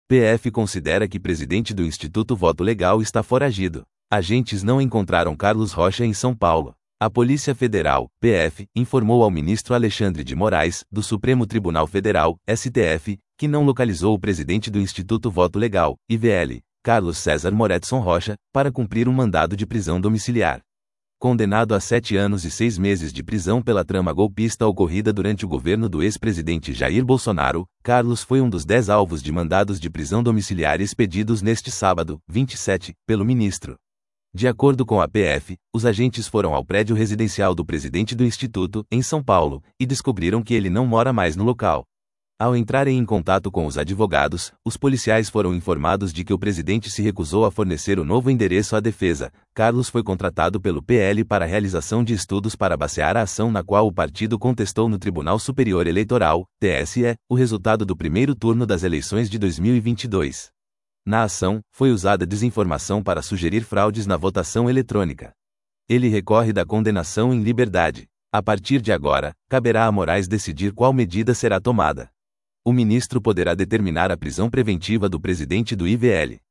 PF considera que presidente do Instituto Voto Legal está foragido. Agentes não encontraram Carlos Rocha em São Paulo. A Polícia Federal, PF, informou ao ministro Alexandre de Moraes, do Supremo Tribunal Federal, STF, que não localizou o presidente do Instituto Voto Legal, IVL, Carlos César Moretson Rocha, para cumprir um mandado de prisão domiciliar. Condenado a 7 anos e 6 meses de prisão pela trama golpista ocorrida durante o governo do ex-presidente Jair Bolsonaro, Carlos foi um dos 10 alvos de mandados de prisão domiciliar expedidos neste sábado, 27, pelo ministro. De acordo com a PF, os agentes foram ao prédio residencial do presidente do Instituto, em São Paulo, e descobriram que ele não mora mais no local. Ao entrarem em contato com os advogados, os policiais foram informados de que o presidente se recusou a fornecer o novo endereço à defesa. Carlos foi contratado pelo PL para a realização de estudos para basear a ação na qual o partido contestou no Tribunal Superior Eleitoral, TSE, o resultado do primeiro turno das eleições de 2022. Na ação, foi usada desinformação para sugerir fraudes na votação eletrônica. Ele recorre da condenação em liberdade. A partir de agora, caberá a Moraes decidir qual medida será tomada. O ministro poderá determinar a prisão preventiva do presidente do IVL.